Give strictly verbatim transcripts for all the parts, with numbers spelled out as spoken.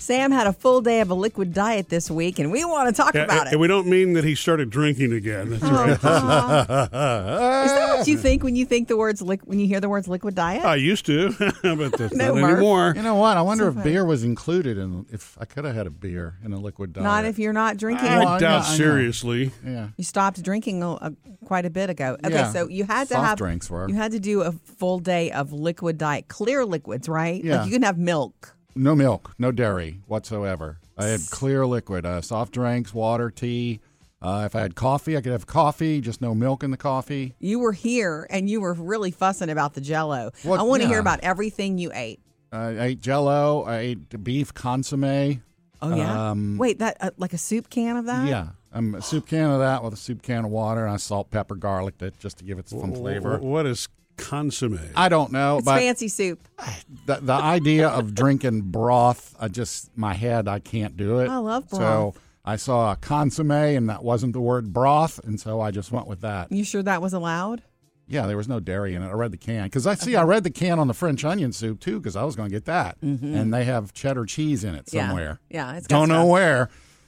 Sam had a full day of a liquid diet this week, and we want to talk Yeah, about and, it. and we don't mean that he started drinking again. That's Oh, right. uh, is that what you think when you think the words li- when you hear the words liquid diet? I used to, but that's No, not Murph. anymore. You know what? I wonder So if funny. beer was included in. If I could have had a beer in a liquid diet. Not if you're not drinking. I- I I doubt know, I know. seriously. Yeah. You stopped drinking a, a, quite a bit ago. Okay, Yeah. so you had to Soft have drinks were. you had to do a full day of liquid diet, clear liquids, right? Yeah. Like you can have milk. No milk, no dairy whatsoever. I had clear liquid, uh, soft drinks, water, tea. Uh, if I had coffee, I could have coffee, just no milk in the coffee. You were here and you were really fussing about the Jell-O. What- I want to yeah. hear about everything you ate. I ate Jell-O. I ate beef consomme. Oh yeah. Um, Wait, that uh, like a soup can of that? Yeah, um, a soup can of that with a soup can of water, and I salt, pepper, garlicked it just to give it some flavor. W- What is consomme? I don't know, It's but fancy soup. the, the idea of drinking broth, I just my head, I can't do it. I love So broth. I saw a consomme, and that wasn't the word broth, and so I just went with that. You sure that was allowed? Yeah, there was no dairy in it. I read the can because I see I read the can on the French onion soup too because I was going to get that, and they have cheddar cheese in it somewhere. Yeah, yeah it's got Don't know where.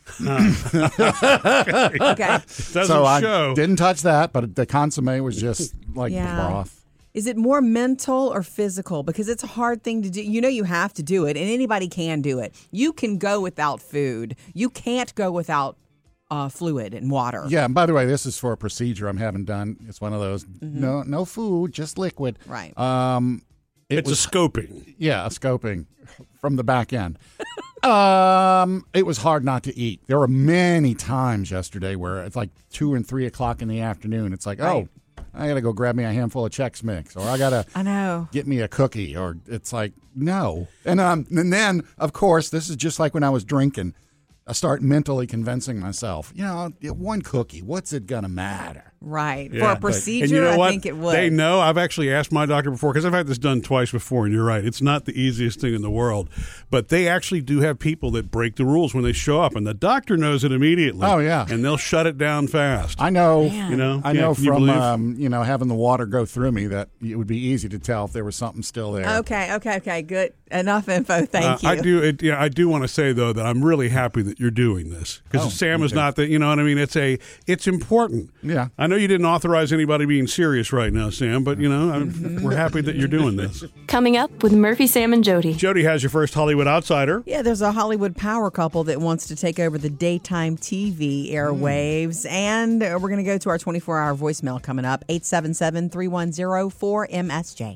stuff. Okay. Doesn't so I show. didn't touch that, but the consomme was just like Yeah. broth. Is it more mental or physical? Because it's a hard thing to do. You know you have to do it, and anybody can do it. You can go without food. You can't go without uh, fluid and water. Yeah, and by the way, this is for a procedure I'm having done. It's one of those no no food, just liquid. Right. Um, it It's was a scoping. yeah, a scoping from the back end. um, it was hard not to eat. There were many times yesterday where it's like two and three o'clock in the afternoon. It's like, Right. oh, I got to go grab me a handful of Chex Mix, or I got to I know. get me a cookie, or it's like, no. And um, and then, of course, this is just like when I was drinking. I start mentally convincing myself, you know, one cookie, what's it going to matter? Right. For Yeah, a but- procedure, and you know I what? think it would. They know. I've actually asked my doctor before because I've had this done twice before, and you're right. It's not the easiest thing in the world. But they actually do have people that break the rules when they show up, and the doctor knows it immediately. Oh, yeah. And they'll shut it down fast. I know, Man. You know? I Yeah, know can you from believe? um, you know having the water go through me that it would be easy to tell if there was something still there. Okay, okay, okay. Good. Enough info. Thank Uh, you. I do. It, yeah, I do want to say though that I'm really happy that you're doing this because Oh, Sam me is too. not that. You know what I mean? It's a. It's important. Yeah. I know you didn't authorize anybody being serious right now, Sam, but you know I'm, we're happy that you're doing this. Coming up with Murphy, Sam, and Jody. Jody has your first Hollywood outsider. Yeah, there's a Hollywood power couple that wants to take over the daytime T V airwaves. And uh, we're going to go to our twenty-four hour voicemail coming up, eight seven seven, three one zero, four M S J.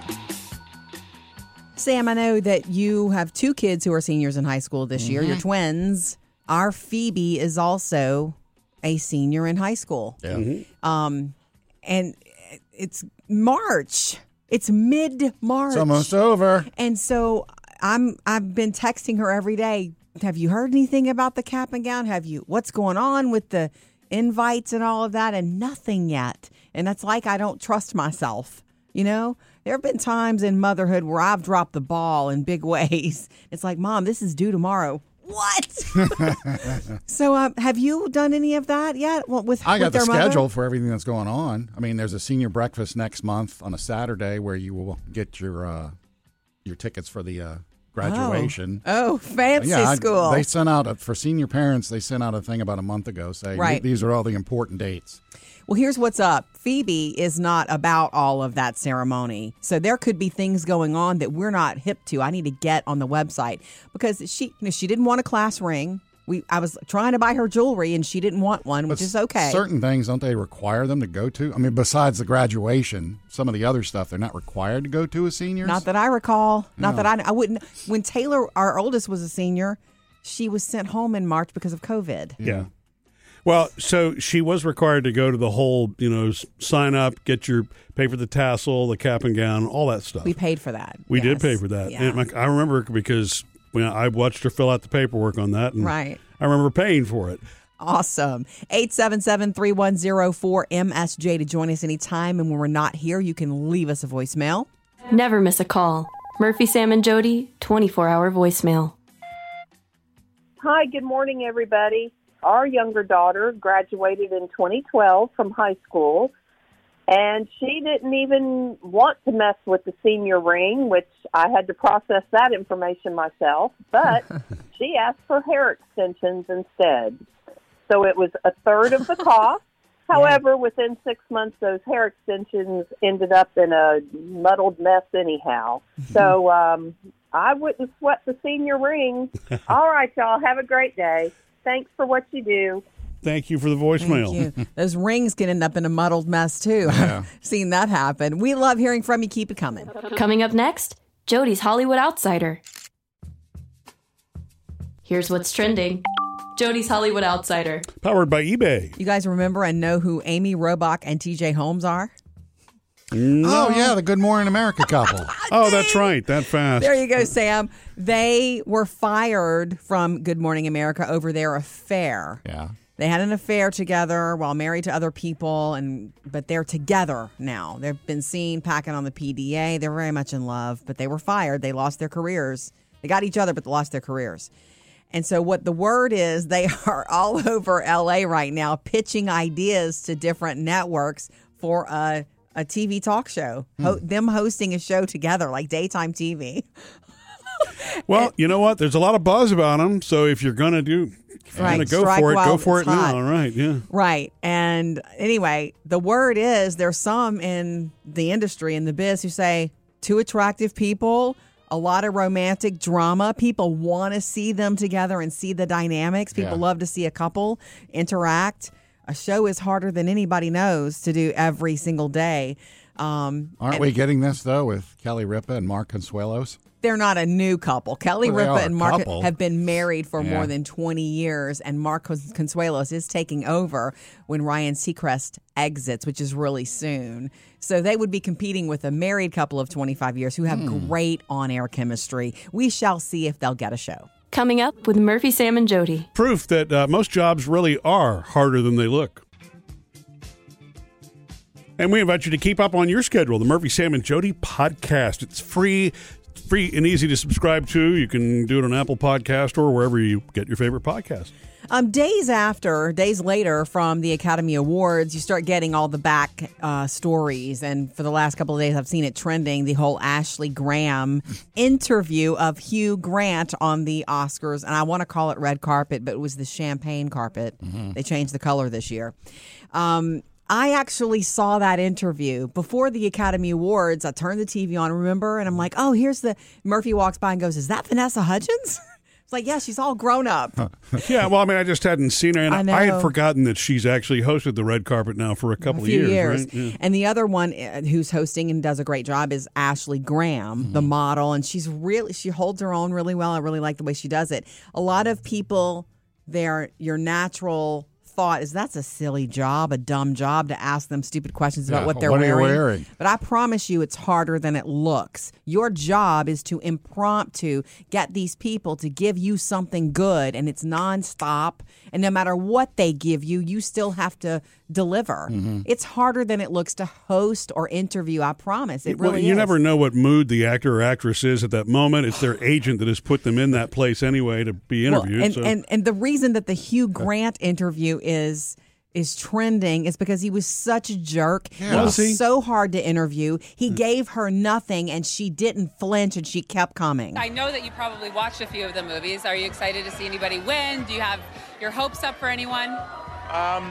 Sam, I know that you have two kids who are seniors in high school this year. You're twins. Our Phoebe is also a senior in high school. Yeah. Um, and it's March. It's mid-March. It's almost over. And so I'm I've been texting her every day. Have you heard anything about the cap and gown? Have you what's going on with the invites and all of that? And nothing yet. And that's like I don't trust myself. You know? There have been times in motherhood where I've dropped the ball in big ways. It's like, Mom, this is due tomorrow. What? So um, have you done any of that yet? Well, with I got with the their mother? schedule for everything that's going on. I mean, there's a senior breakfast next month on a Saturday where you will get your uh, your tickets for the uh, graduation. Oh, fancy Yeah, I- school. they sent out a, for senior parents. They sent out a thing about a month ago saying Right. these are all the important dates. Well, here's what's up. Phoebe is not about all of that ceremony. So there could be things going on that we're not hip to. I need to get on the website because she you know, she didn't want a class ring. We I was trying to buy her jewelry and she didn't want one, which But is okay. Certain things, don't they require them to go to? I mean, besides the graduation, some of the other stuff they're not required to go to as seniors? Not that I recall. Not No. that I I wouldn't. When Taylor, our oldest, was a senior, she was sent home in March because of COVID. Yeah. Well, so she was required to go to the whole, you know, s- sign up, get your pay for the tassel, the cap and gown, all that stuff. We paid for that. We did Yes. pay for that. Yeah. And my- I remember because when I watched her fill out the paperwork on that, and Right. I remember paying for it. Awesome. eight seven seven, three one zero, four M S J to join us anytime. And when we're not here, you can leave us a voicemail. Never miss a call. Murphy, Sam, and Jody, twenty-four hour voicemail. Hi, good morning, everybody. Our younger daughter graduated in twenty twelve from high school, And she didn't even want to mess with the senior ring, which I had to process that information myself. But she asked for hair extensions instead. So it was a third of the cost. However, within six months, those hair extensions ended up in a muddled mess anyhow. So um, I wouldn't sweat the senior ring. All right, y'all. Have a great day. Thanks for what you do. Thank you for the voicemail. Thank you. Those rings can end up in a muddled mess, too. Yeah. I've seen that happen. We love hearing from you. Keep it coming. Coming up next, Jody's Hollywood Outsider. Here's what's trending. Jody's Hollywood Outsider. Powered by eBay. You guys remember and know who Amy Robach and T J Holmes are? Oh, yeah, the Good Morning America couple. Oh, that's right. That fast. There you go, Sam. They were fired from Good Morning America over their affair. Yeah. They had an affair together while married to other people, and but they're together now. They've been seen packing on the P D A. They're very much in love, but they were fired. They lost their careers. They got each other, but they lost their careers. And so what the word is, they are all over L A right now pitching ideas to different networks for a, a T V talk show, Ho- them hosting a show together, like daytime T V. Well, you know what? There's a lot of buzz about them. So if you're going to do, if you're Right. going to go Strike for it, while go for it it's hot. now. Right. Yeah. Right. And anyway, the word is there's some in the industry, in the biz, who say two attractive people, a lot of romantic drama. People want to see them together and see the dynamics. People Yeah. love to see a couple interact. A show is harder than anybody knows to do every single day. Um, Aren't and we getting this, though, with Kelly Ripa and Mark Consuelos? They're not a new couple. Kelly Well, they Ripa are and a Mark couple. have been married for Yeah. more than twenty years, and Mark Consuelos is taking over when Ryan Seacrest exits, which is really soon. So they would be competing with a married couple of twenty-five years who have Hmm. great on-air chemistry. We shall see if they'll get a show. Coming up with Murphy, Sam, and Jody. Proof that uh, most jobs really are harder than they look. And we invite you to keep up on your schedule, the Murphy, Sam, and Jody podcast. It's free, free and easy to subscribe to. You can do it on Apple Podcast or wherever you get your favorite podcast. Um, days after, days later from the Academy Awards, you start getting all the back uh, stories. And for the last couple of days, I've seen it trending, the whole Ashley Graham interview of Hugh Grant on the Oscars. And I want to call it red carpet, but it was the champagne carpet. Mm-hmm. They changed the color this year. Um, I actually saw that interview before the Academy Awards. I turned the T V on, remember? And I'm like, oh, here's the... Murphy walks by and goes, is that Vanessa Hudgens? It's like, yeah, she's all grown up. Yeah, well, I mean, I just hadn't seen her, and I I, know. I had forgotten that she's actually hosted the red carpet now for a couple a few of years. years. Right? Yeah. And the other one uh, who's hosting and does a great job is Ashley Graham, Mm-hmm. the model. And she's really, she holds her own really well. I really like the way she does it. A lot of people, their your natural thought is that's a silly job, a dumb job to ask them stupid questions about Yeah, what they're what are you wearing. wearing? But I promise you it's harder than it looks. Your job is to impromptu get these people to give you something good, and it's nonstop. And no matter what they give you, you still have to deliver. Mm-hmm. It's harder than it looks to host or interview, I promise. It Well, really you is. never know what mood the actor or actress is at that moment. It's their agent that has put them in that place anyway to be Well, interviewed. and, so. and and the reason that the Hugh Grant interview is is trending is because he was such a jerk. Yeah. It was Was he? so hard to interview. He gave her nothing, and she didn't flinch, and she kept coming. I know that you probably watched a few of the movies. Are you excited to see anybody win? Do you have your hopes up for anyone? Um,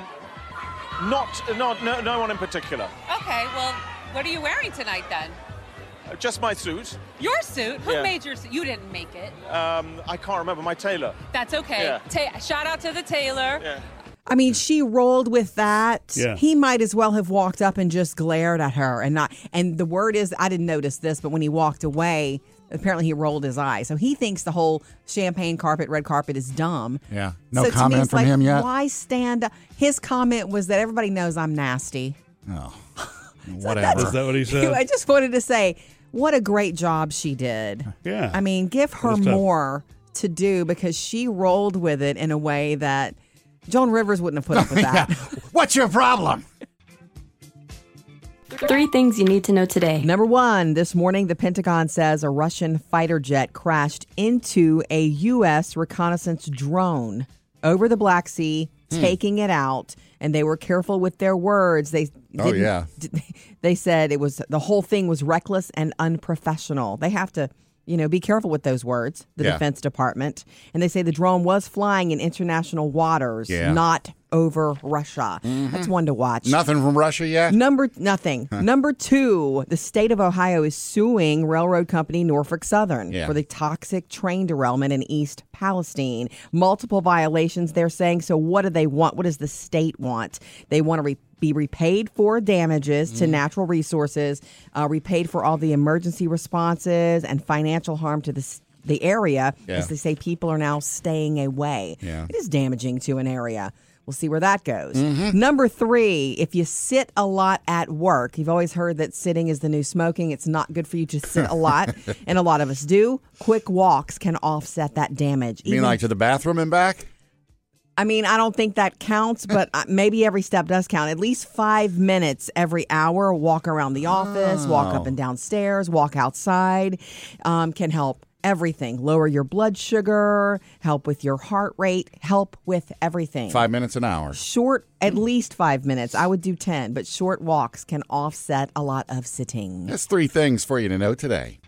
not, not, no, no one in particular. Okay, well, what are you wearing tonight then? Uh, Just my suit. Your suit? Who Yeah. made your suit? You didn't make it. Um, I can't remember my tailor. That's okay. Yeah. Ta- shout out to the tailor. Yeah. I mean, she rolled with that. Yeah. He might as well have walked up and just glared at her and not. And the word is, I didn't notice this, but when he walked away, apparently he rolled his eyes. So he thinks the whole champagne carpet, red carpet is dumb. Yeah. No so to me, comment it's from like, him yet? Why stand up? His comment was that everybody knows I'm nasty. Oh, whatever. Is that what he said? I just wanted to say, what a great job she did. Yeah. I mean, give her It was tough. more to do because she rolled with it in a way that Joan Rivers wouldn't have put up with that. What's your problem? Three things you need to know today. Number one, this morning, the Pentagon says a Russian fighter jet crashed into a U S reconnaissance drone over the Black Sea taking it out, and they were careful with their words. They Oh, didn't- yeah. They said it was the whole thing was reckless and unprofessional. They have to, you know, be careful with those words, the Yeah. Defense Department. And they say the drone was flying in international waters, Yeah. not over Russia. That's one to watch. Nothing from Russia yet? Number nothing. Number two, the state of Ohio is suing railroad company Norfolk Southern Yeah. for the toxic train derailment in East Palestine. Multiple violations, they're saying. So what do they want? What does the state want? They want to re- be repaid for damages to natural resources, uh, repaid for all the emergency responses and financial harm to the s- the area, Yeah. as they say people are now staying away. Yeah. It is damaging to an area. We'll see where that goes. Mm-hmm. Number three, if you sit a lot at work, you've always heard that sitting is the new smoking. It's not good for you to sit a lot, and a lot of us do. Quick walks can offset that damage. You mean like to the bathroom and back? I mean, I don't think that counts, but uh, maybe every step does count. At least five minutes every hour. Walk around the office, walk Oh. up and down stairs, walk outside um, can help everything. Lower your blood sugar, help with your heart rate, help with everything. Five minutes an hour. Short, at least five minutes. I would do ten, but short walks can offset a lot of sitting. That's three things for you to know today.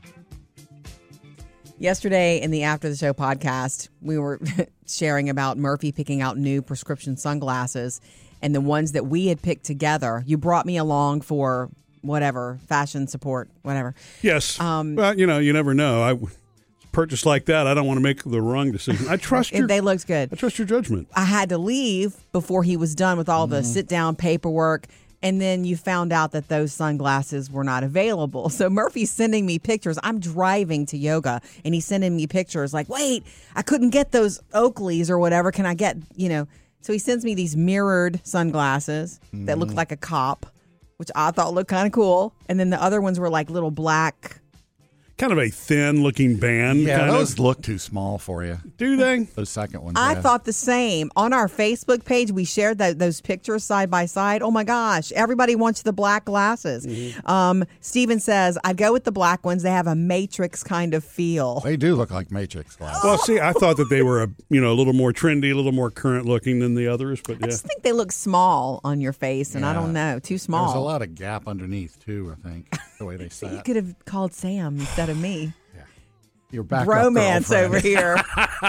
Yesterday in the After the Show podcast, we were sharing about Murphy picking out new prescription sunglasses and the ones that we had picked together. You brought me along for whatever, fashion support, whatever. Yes. Um, well, you know, you never know. I purchase like that, I don't want to make the wrong decision. I trust your. They looked good. I trust your judgment. I had to leave before he was done with all the sit-down paperwork. And then you found out that those sunglasses were not available. So Murphy's sending me pictures. I'm driving to yoga, and he's sending me pictures like, wait, I couldn't get those Oakleys or whatever. Can I get, you know? So he sends me these mirrored sunglasses that look like a cop, which I thought looked kind of cool. And then the other ones were like little black. Kind of a thin-looking band. Yeah, kind those of. look too small for you. Do they? Those second ones. I yeah. thought the same. On our Facebook page, we shared that those pictures side by side. Oh my gosh, everybody wants the black glasses. Mm-hmm. Um, Steven says, I'd go with the black ones. They have a Matrix kind of feel. They do look like Matrix glasses. Well, see, I thought that they were a you know a little more trendy, a little more current looking than the others, but I yeah. just think they look small on your face, and I Yeah. don't know, too small. There's a lot of gap underneath, too, I think, the way they You sat. could have called Sam instead of me. Your backup Romance girlfriend. over here.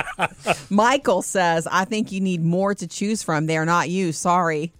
Michael says, I think you need more to choose from. They're not you. Sorry.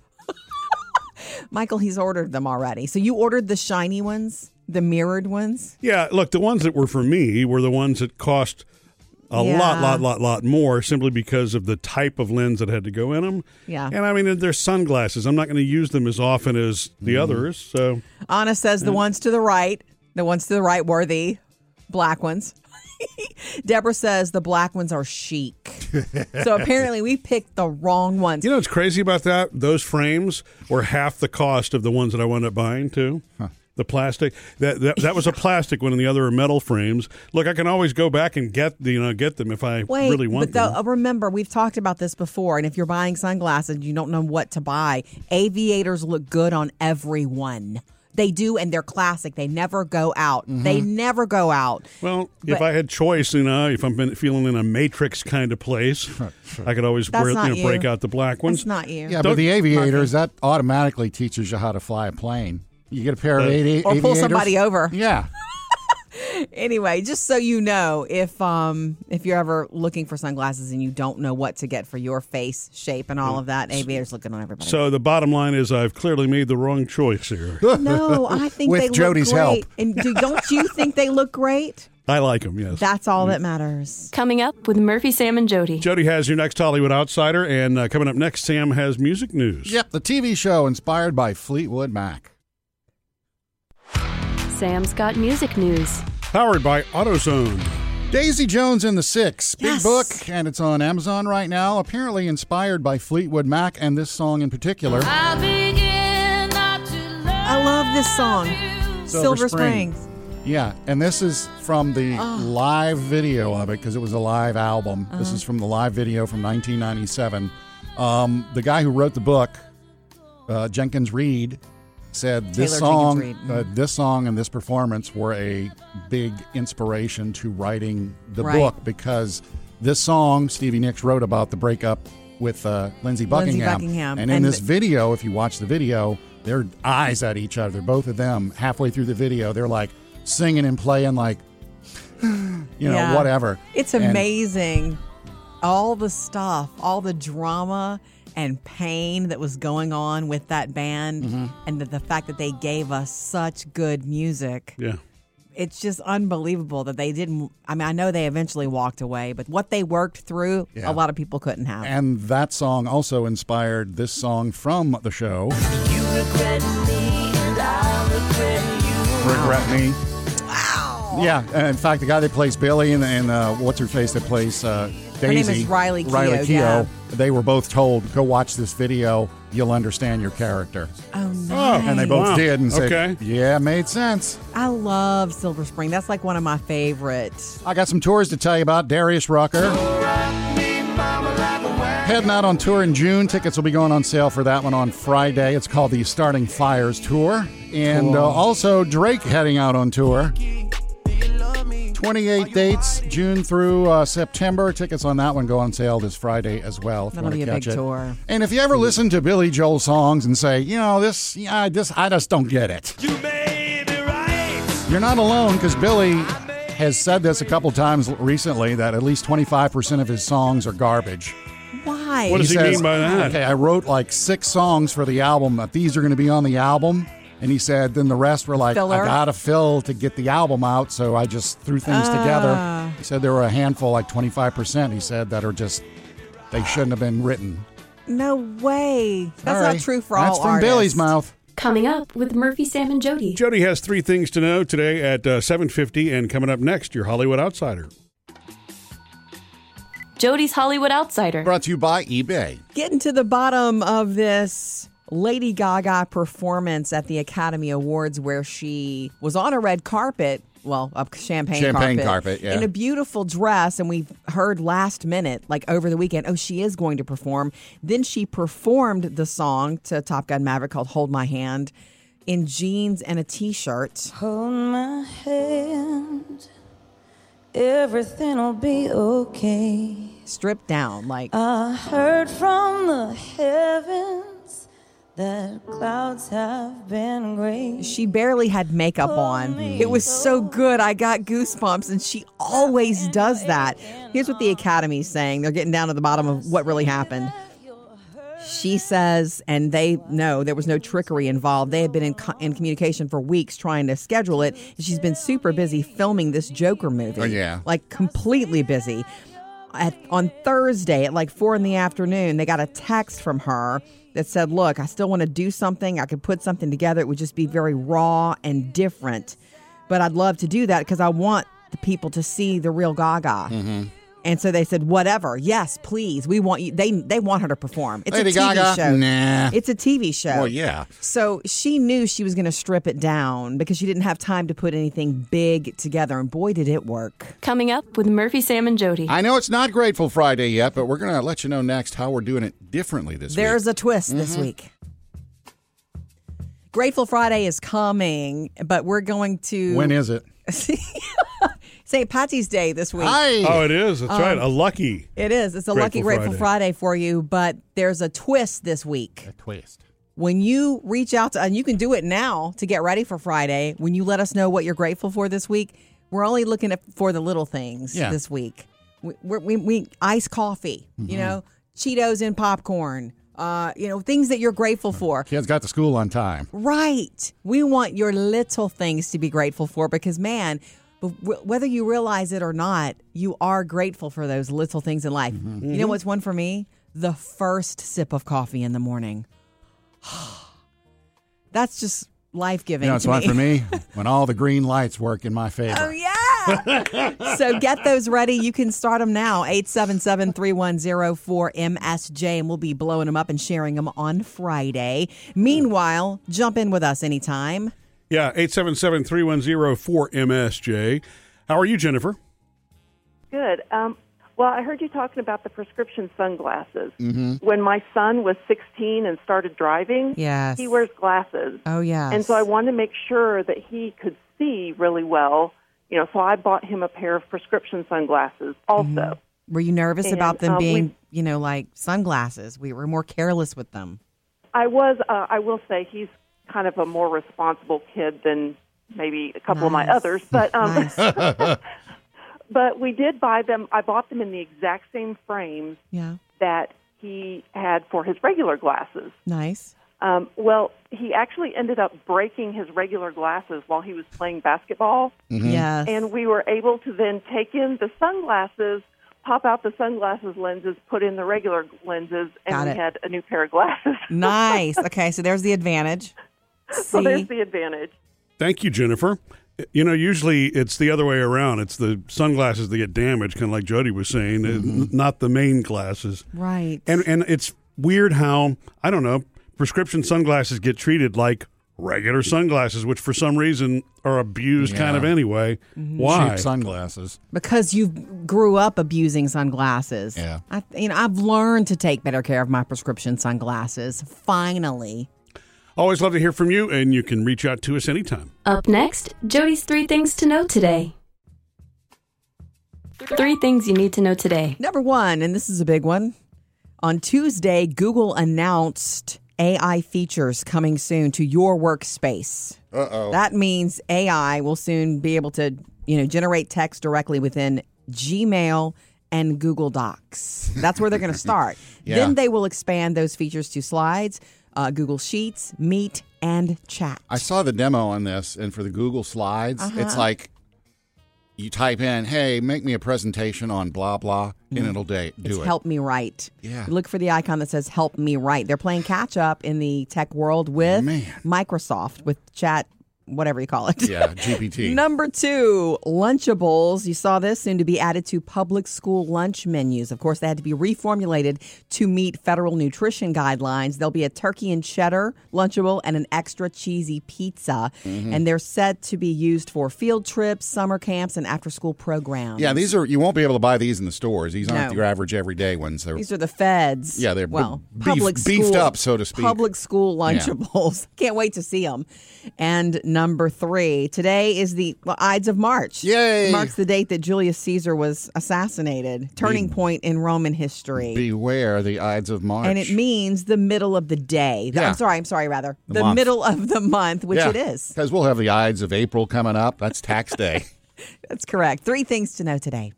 Michael, he's ordered them already. So you ordered the shiny ones, the mirrored ones? Yeah, look, the ones that were for me were the ones that cost a Yeah. lot, lot, lot, lot more simply because of the type of lens that had to go in them. Yeah. And I mean, they're sunglasses. I'm not going to use them as often as the Mm-hmm. others. So Anna says the ones to the right, the ones to the right were the black ones. Deborah says the black ones are chic. So apparently we picked the wrong ones. you know what's crazy about that? Those frames were half the cost of the ones that I wound up buying too. The plastic that, that that was a plastic one, and the other are metal frames. Look, I can always go back and get the, you know get them if I Wait, really want but them. the, remember, we've talked about this before, and if you're buying sunglasses and you don't know what to buy, aviators look good on everyone. They do, and they're classic. They never go out. Mm-hmm. They never go out. Well, if But- I had choice, you know, if I'm been feeling in a Matrix kind of place, I could always That's wear, not you know, you. break out the black ones. That's not you. Yeah, Don't- but the aviators, that automatically teaches you how to fly a plane. You get a pair of Uh, avi- Or pull aviators. somebody over. Yeah. Anyway, just so you know, if um if you're ever looking for sunglasses and you don't know what to get for your face shape and all of that, aviators looking on everybody. So the bottom line is I've clearly made the wrong choice here. no, I think With they look Jody's great. help. And do, don't you think they look great? I like them, yes. That's all that matters. Coming up with Murphy, Sam, and Jody. Jody has your next Hollywood Outsider, and uh, coming up next, Sam has music news. Yep, the T V show inspired by Fleetwood Mac. Sam's got music news. Powered by AutoZone. Daisy Jones and the Six. Big Yes. book, and it's on Amazon right now. Apparently inspired by Fleetwood Mac and this song in particular. I love this song, Silver, Silver Spring. Springs. Yeah, and this is from the Oh. live video of it because it was a live album. Uh-huh. This is from the live video from nineteen ninety-seven. Um, the guy who wrote the book, uh, Jenkins Reid, said this Taylor song, Jenkins Reid. uh, this song and this performance were a big inspiration to writing the Right. book because this song Stevie Nicks wrote about the breakup with uh, Lindsey Buckingham. Lindsey Buckingham. And in And this th- video, if you watch the video, their eyes at each other, both of them, halfway through the video, they're like singing and playing like, you know, Yeah. whatever. It's And- amazing. All the stuff, all the drama and pain that was going on with that band, Mm-hmm. and the, the fact that they gave us such good music. Yeah. It's just unbelievable that they didn't. I mean, I know they eventually walked away, but what they worked through, Yeah. a lot of people couldn't have. And that song also inspired this song from the show. You regret me and I regret you. Regret Me. Wow. Yeah. And in fact, the guy that plays Billy and, and uh, what's her face that plays uh, Daisy. name is Riley Keough, Riley Keough. yeah. They were both told, go watch this video. You'll understand your character. Oh, nice. And they both Wow. did and said, Okay. yeah, made sense. I love Silver Spring. That's like one of my favorites. I got some tours to tell you about. Darius Rucker. Heading out on tour in June. Tickets will be going on sale for that one on Friday. It's called the Starting Fires Tour. And uh, also Drake heading out on tour. twenty-eight dates, June through uh, September. Tickets on that one go on sale this Friday as well. If you That'll want be to a catch big it. tour. And if you ever listen to Billy Joel songs and say, you know, this, yeah, this, I just don't get it. You may be right. You're not alone, because Billy has said this a couple times recently that at least twenty-five percent of his songs are garbage. Why? What does he says, mean by that? Okay, I wrote like six songs for the album, that these are going to be on the album. And he said, then the rest were like, Filler? I got to fill to get the album out, so I just threw things Ah. together. He said there were a handful, like twenty-five percent, he said, that are just, they shouldn't have been written. No way. That's Sorry. not true for That's all from artists. Billy's mouth. Coming up with Murphy, Sam, and Jody. Jody has three things to know today at uh, seven fifty, and coming up next, your Hollywood Outsider. Jody's Hollywood Outsider. Brought to you by eBay. Getting to the bottom of this Lady Gaga performance at the Academy Awards, where she was on a red carpet, well, a champagne, Champagne carpet, carpet, yeah. in a beautiful dress, and we heard last minute, like over the weekend, oh, she is going to perform. Then she performed the song to Top Gun Maverick called Hold My Hand in jeans and a T-shirt. Hold my hand. Everything'll be okay. Stripped down, like I heard from the heavens that clouds have been gray. she barely had makeup on. It was so good. I got goosebumps, and she always does that. Here's what the Academy's saying. They're getting down to the bottom of what really happened. She says, and they know there was no trickery involved. They had been in, co- in communication for weeks trying to schedule it. And she's been super busy filming this Joker movie. Oh, yeah. Like completely busy. At, on Thursday at like four in the afternoon, they got a text from her that said, look, I still want to do something. I could put something together. It would just be very raw and different. But I'd love to do that because I want the people to see the real Gaga. Mm-hmm. And so they said, whatever. Yes, please. We want you. They they want her to perform. It's Lady a T V Gaga? show. Nah. It's a T V show. Well, yeah. So she knew she was going to strip it down because she didn't have time to put anything big together. And boy, did it work. Coming up with Murphy, Sam, and Jody. I know it's not Grateful Friday yet, but we're going to let you know next how we're doing it differently this There's week. a twist this week. Grateful Friday is coming, but we're going to When is it? Saint Patty's Day this week. Hi. Oh, it is. That's right. A lucky. It is. It's a Grateful lucky Grateful Friday. Friday for you, but there's a twist this week. A twist. When you reach out to, and you can do it now to get ready for Friday, when you let us know what you're grateful for this week, we're only looking at, for the little things Yeah. this week. We, we're, we, we iced coffee, Mm-hmm. you know, Cheetos and popcorn, uh, you know, things that you're grateful for. Kids got to school on time. Right. We want your little things to be grateful for because, man, w- whether you realize it or not, you are grateful for those little things in life. You know what's one for me? The first sip of coffee in the morning. That's just life-giving You know, it's to one me. for me when all the green lights work in my favor. Oh, yeah. So get those ready. You can start them now. eight seven seven, three one zero, four M S J, and we'll be blowing them up and sharing them on Friday. Meanwhile, jump in with us anytime. Yeah, eight seven seven, three one zero, four M S J. How are you, Jennifer? Good. Um, well, I heard you talking about the prescription sunglasses. Mm-hmm. When my son was sixteen and started driving, Yes. he wears glasses. Oh, yes. And so I wanted to make sure that he could see really well. You know, so I bought him a pair of prescription sunglasses also. Were you nervous And, about them um, being we- you know, like sunglasses. We were more careless with them. I was, uh, I will say, he's kind of a more responsible kid than maybe a couple Nice. of my others. But um, Nice. but we did buy them. I bought them in the exact same frames Yeah. that he had for his regular glasses. Nice. Um, well, he actually ended up breaking his regular glasses while he was playing basketball. Mm-hmm. Yes. And we were able to then take in the sunglasses, pop out the sunglasses lenses, put in the regular lenses, and Got we it. had a new pair of glasses. Nice. Okay, so there's the advantage. So See? there's the advantage. Thank you, Jennifer. You know, usually it's the other way around. It's the sunglasses that get damaged, kind of like Jody was saying, Mm-hmm. n- not the main glasses. Right. And and it's weird how, I don't know, prescription sunglasses get treated like regular sunglasses, which for some reason are abused kind of Yeah. anyway. Why? Cheap sunglasses. Because you grew up abusing sunglasses. Yeah. I, you know, I've learned to take better care of my prescription sunglasses. Finally. Always love to hear from you, and you can reach out to us anytime. Up next, Jody's three things to know today. Three things you need to know today. Number one, and this is a big one. On Tuesday, Google announced A I features coming soon to your workspace. Uh-oh. That means A I will soon be able to, you know, generate text directly within Gmail and Google Docs. That's where they're going to start. Yeah. Then they will expand those features to Slides, uh, Google Sheets, Meet, and Chat. I saw the demo on this, and for the Google Slides, it's like you type in, hey, make me a presentation on blah, blah, and it'll da- do It's it. Help Me Write. Yeah. You look for the icon that says Help Me Write. They're playing catch up in the tech world with Man. Microsoft, with Chat, whatever you call it. Yeah, G P T. Number two, Lunchables. You saw this soon to be added to public school lunch menus. Of course, they had to be reformulated to meet federal nutrition guidelines. There'll be a turkey and cheddar Lunchable and an extra cheesy pizza. Mm-hmm. And they're set to be used for field trips, summer camps, and after school programs. Yeah, these are, you won't be able to buy these in the stores. These aren't No. your average everyday ones. They're, These are the feds. Yeah, they're well, beef- public beefed school, up, so to speak. Public school Lunchables. Can't wait to see them. And number three, today is the well, Ides of March. Yay! It marks the date that Julius Caesar was assassinated, turning Be- point in Roman history. beware the Ides of March. and it means the middle of the day. Yeah. I'm sorry, I'm sorry, rather. The The, month. middle of the month, which it is. Because we'll have the Ides of April coming up. That's tax day. That's correct. Three things to know today.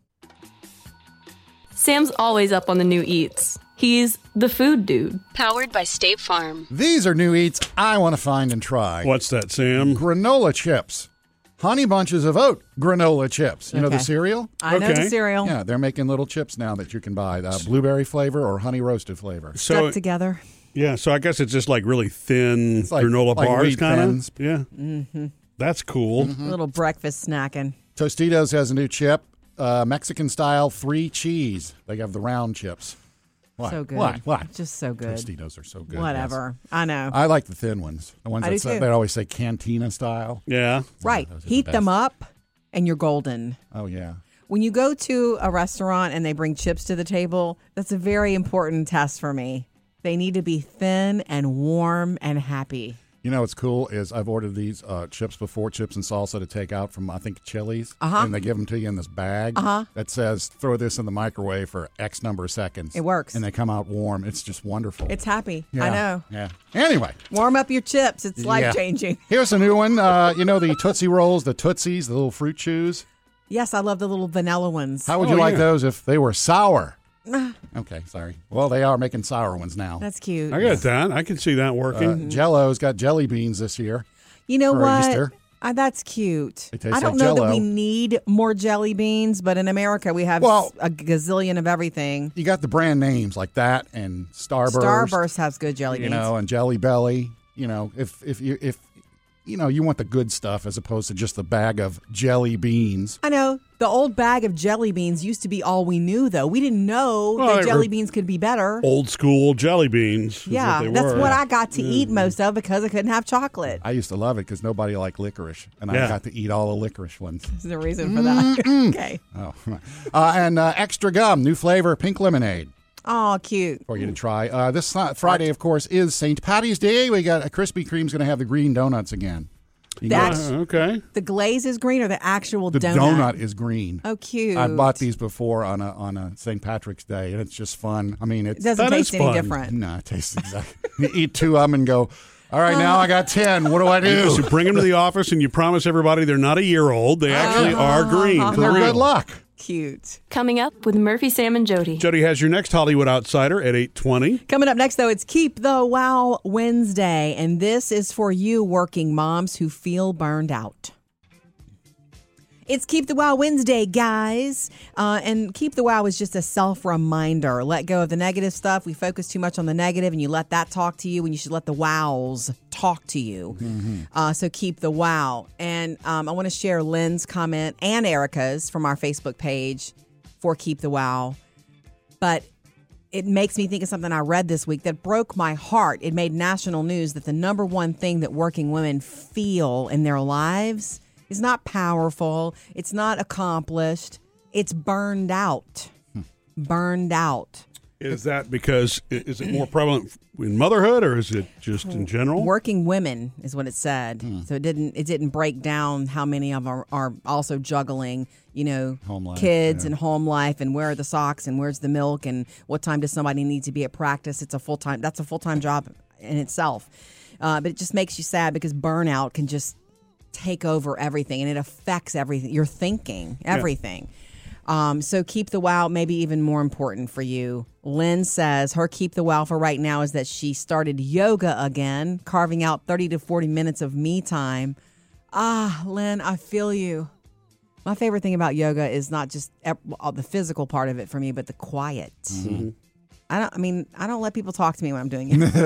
Sam's always up on the new eats. He's the food dude. Powered by State Farm. These are new eats I want to find and try. What's that, Sam? Granola chips. Honey Bunches of Oat granola chips. You know the Okay. cereal? I know Okay. the cereal. Yeah, they're making little chips now that you can buy. Uh, blueberry flavor or honey roasted flavor. So, Stuck together. yeah, so I guess it's just like really thin like- granola like bars, Wheat kind Thins. of. Yeah. Mm-hmm. That's cool. Mm-hmm. A little breakfast snacking. Tostitos has a new chip, uh, Mexican style three cheese. They have the round chips. Why? So good. Why? Why? Just so good. Tostitos are so good. Whatever. I know. yes. I like the thin ones. The ones I that do say, too. they always say cantina style. Yeah. Right. those are the Heat them best. up and you're golden. Oh yeah. When you go to a restaurant and they bring chips to the table, that's a very important test for me. They need to be thin and warm and happy. You know what's cool is I've ordered these uh, chips before, chips and salsa to take out from I think Chili's, Uh-huh. and they give them to you in this bag Uh-huh. that says throw this in the microwave for X number of seconds. It works. and they come out warm. It's just wonderful. It's happy. yeah. I know. Yeah. Anyway, Warm up your chips. It's Yeah. life changing. here's a new one. Uh, you know the Tootsie Rolls, the Tootsies, the little fruit chews. Yes, I love the little vanilla ones. How would Oh, you like yeah. those if they were sour? Okay, sorry. Well, they are making sour ones now. That's cute. I got that. I can see that working. Uh, Jell-O's got jelly beans this year. You know for what? Easter. Uh, that's cute. They taste I don't like know that Jell-O. we need more jelly beans, but in America we have Well- a gazillion of everything. You got the brand names like that and Starburst. Starburst has good jelly you beans. know, and Jelly Belly. You know, if if you if you know you want the good stuff as opposed to just the bag of jelly beans. I know. The old bag of jelly beans used to be all we knew, though. We didn't know Well, that they jelly were beans could be better. Old school jelly beans. is Yeah, what they that's were. what I got to eat most of because I couldn't have chocolate. I used to love it because nobody liked licorice, and I Yeah. got to eat all the licorice ones. There's no reason for that. Okay. Oh, uh, and uh, extra gum, new flavor, pink lemonade. Oh, cute. For you to try. Uh, this uh, Friday, of course, is Saint Patty's Day. We got a Krispy Kreme's going to have the green donuts again. The act- Uh, okay. The glaze is green or the actual The donut? donut is green. Oh, cute. I bought these before on a on a Saint Patrick's Day, and it's just fun. I mean, it's, It doesn't That taste is any fun. different. No, it tastes exactly. You eat two of them and go, all right, now I got ten. What do I do? You bring them to the office and you promise everybody they're not a year old. They actually are green. for They're real. good luck. Cute. Coming up with Murphy, Sam, and Jody. Jody has your next Hollywood Outsider at eight twenty. Coming up next, though, it's Keep the Wow Wednesday. And this is for you working moms who feel burned out. It's Keep the Wow Wednesday, guys. Uh, and Keep the Wow is just a self-reminder. Let go of the negative stuff. We focus too much on the negative, and you let that talk to you when you should let the wows talk to you. Mm-hmm. Uh, so keep the wow. And um, I want to share Lynn's comment and Erica's from our Facebook page for Keep the Wow. But it makes me think of something I read this week that broke my heart. It made national news that the number one thing that working women feel in their lives is not powerful. It's not accomplished. It's burned out. Hmm. Burned out. Is that because, is it more prevalent in motherhood or is it just in general? Working women is what it said. Hmm. So it didn't it didn't break down how many of them are, are also juggling, you know, Home life, kids yeah. and home life and where are the socks and where's the milk and what time does somebody need to be at practice. It's a full time, that's a full-time job in itself. Uh, but it just makes you sad because burnout can just take over everything and it affects everything. Your thinking, everything. Yeah. Um, so keep the wow, maybe even more important for you. Lynn says her keep the wow for right now is that she started yoga again, carving out thirty to forty minutes of me time. Ah, Lynn, I feel you. My favorite thing about yoga is not just all the physical part of it for me, but the quiet. Mm-hmm. I don't. I mean, I don't let people talk to me when I'm doing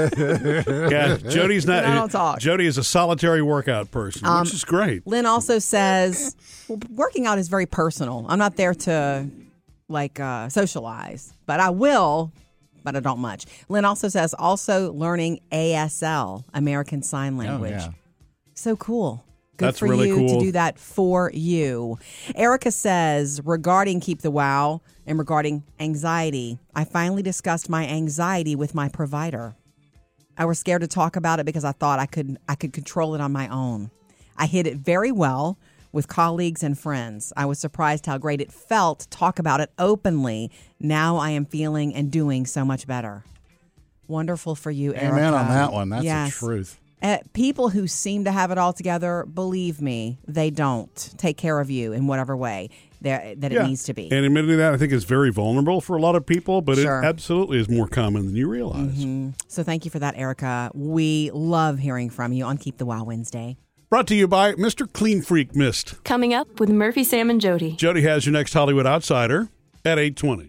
it. Yeah, Jody's not. I don't talk. Jody is a solitary workout person, Um, which is great. Lynn also says, well, working out is very personal. I'm not there to like uh, socialize, but I will, but I don't much. Lynn also says, also learning A S L, American Sign Language. Oh, yeah. So cool. Good That's for really you cool. to do that for you. Erica says, regarding Keep the Wow and regarding anxiety, I finally discussed my anxiety with my provider. I was scared to talk about it because I thought I could I could control it on my own. I hid it very well with colleagues and friends. I was surprised how great it felt to talk about it openly. Now I am feeling and doing so much better. Wonderful for you, Erica. Amen on that one. That's Yes. the truth. Uh, people who seem to have it all together, believe me, they don't take care of you in whatever way that it Yeah. needs to be. And admittedly, that I think is very vulnerable for a lot of people, but Sure. it absolutely is more common than you realize. Mm-hmm. So thank you for that, Erica. We love hearing from you on Keep the Wow Wednesday. Brought to you by Mister Clean Freak Mist. Coming up with Murphy, Sam, and Jody. Jody has your next Hollywood Outsider at eight twenty.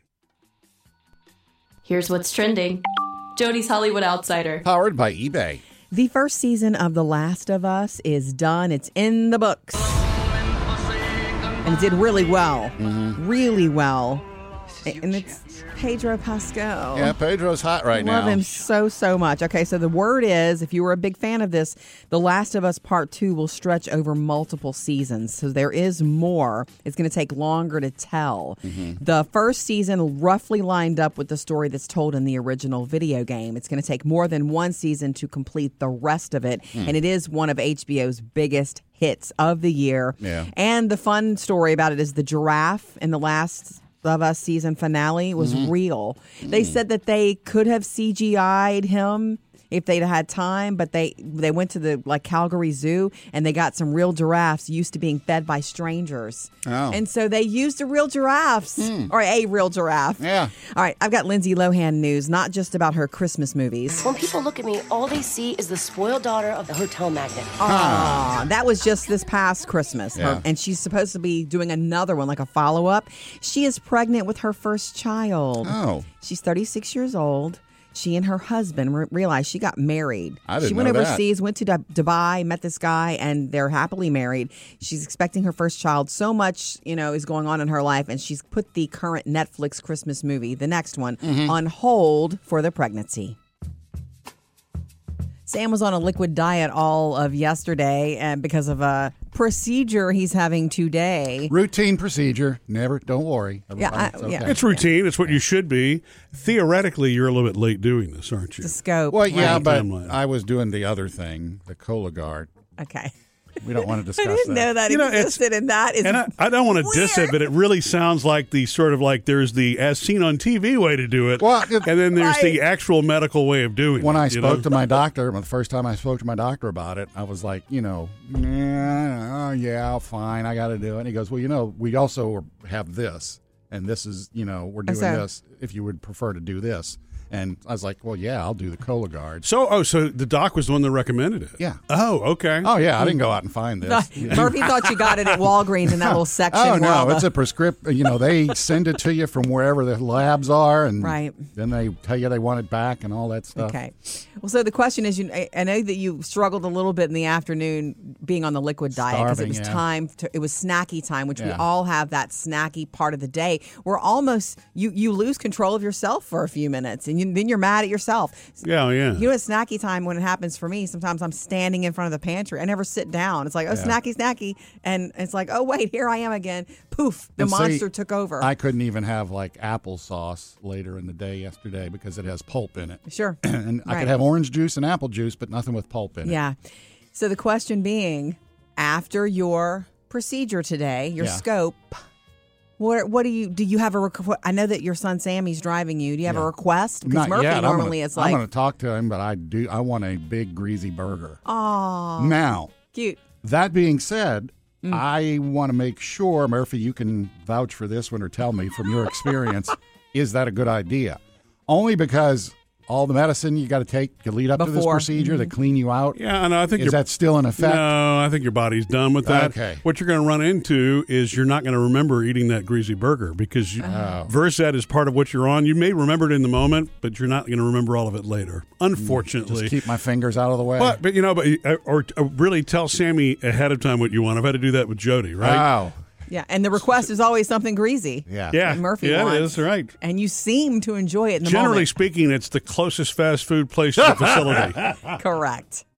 Here's what's trending. Jody's Hollywood Outsider. Powered by eBay. The first season of The Last of Us is done. It's in the books. And it did really well. Mm-hmm. Really well. And it's Pedro Pascal. Yeah, Pedro's hot right Love now. him so, so much. Okay, so the word is, if you were a big fan of this, The Last of Us Part two will stretch over multiple seasons. So there is more. It's going to take longer to tell. Mm-hmm. The first season roughly lined up with the story that's told in the original video game. It's going to take more than one season to complete the rest of it. Mm. And it is one of H B O's biggest hits of the year. Yeah. And the fun story about it is the giraffe in the last of Us season finale was mm-hmm. real. They mm. said that they could have C G I'd him if they'd had time, but they they went to the like Calgary Zoo and they got some real giraffes used to being fed by strangers. Oh. And so they used the real giraffes mm. or a real giraffe. Yeah. All right, I've got Lindsay Lohan news, not just about her Christmas movies. When people look at me, all they see is the spoiled daughter of the hotel magnate. Ah, that was just this past Christmas. Yeah. Her, and she's supposed to be doing another one, like a follow-up. She is pregnant with her first child. Oh. She's thirty-six years old. She and her husband re- realized she got married. I didn't she went know that. overseas, went to D- Dubai, met this guy, and they're happily married. She's expecting her first child. So much, you know, is going on in her life, and she's put the current Netflix Christmas movie, the next one, mm-hmm. on hold for the pregnancy. Sam was on a liquid diet all of yesterday and because of a procedure he's having today. Routine procedure. Never. Don't worry. Yeah, I- It's okay. yeah. It's routine. It's what you should be. Theoretically, you're a little bit late doing this, aren't you? The scope. Well, yeah, Right. but Timeline. I was doing the other thing, the Cologuard. Okay. We don't want to discuss I didn't that. know that You know, it's- existed, and that is And I, I don't want to diss it, but it really sounds like the sort of like there's the as seen on T V way to do it, Well, it- and then there's the Right. actual medical way of doing When it. I you spoke know? to my doctor, the first time I spoke to my doctor about it, I was like, you know, yeah, oh, yeah, fine, I got to do it. And he goes, well, you know, we also have this, and this is, you know, we're doing so- this if you would prefer to do this. And I was like, well, yeah, I'll do the Cologuard. So, oh, so the doc was the one that recommended it. Yeah. Oh, okay. Oh, yeah, I didn't go out and find this. Murphy thought you got it at Walgreens in that little section. Oh, where no, all the- it's a prescription. You know, they send it to you from wherever the labs are, and Right. then they tell you they want it back and all that stuff. Okay. Well, so the question is, you, I I know that you struggled a little bit in the afternoon being on the liquid diet because it Starving, was yeah. time to, it was snacky time, which we Yeah. all have that snacky part of the day. We're almost, you, you lose control of yourself for a few minutes and you, then you're mad at yourself. Yeah, yeah. You know, at snacky time, when it happens for me, sometimes I'm standing in front of the pantry. I never sit down. It's like, oh, Yeah. snacky, snacky. And it's like, oh, wait, here I am again. Poof, the And see, monster took over. I couldn't even have like applesauce later in the day yesterday because it has pulp in it. Sure. And I Right. could have orange juice and apple juice, but nothing with pulp in it. Yeah. So the question being, after your procedure today, your Yeah. scope, what what do you do? You have a requ- I know that your son Sammy's driving you. Do you have a Yeah. request? Because Not Murphy yet. normally I'm it's gonna, like, I'm going to talk to him, but I do. I want a big greasy burger. oh, Now, cute. that being said, Mm. I want to make sure, Murphy, you can vouch for this one or tell me from your experience, is that a good idea? Only because all the medicine you got to take to lead up to this Before. procedure to clean you out, Yeah, and I think is you're, that still in effect? No, I think your body's done with that. Okay. What you're going to run into is you're not going to remember eating that greasy burger because you, Oh. Versed is part of what you're on. You may remember it in the moment, but you're not going to remember all of it later, unfortunately. Just keep my fingers out of the way. But, but you know, but uh, or, or really tell Sammy ahead of time what you want. I've had to do that with Jody, right? Oh, Yeah, and the request is always something greasy. yeah. yeah, that Murphy yeah, wants. it is right. And you seem to enjoy it in the Generally moment. speaking, it's the closest fast food place to the facility. Correct.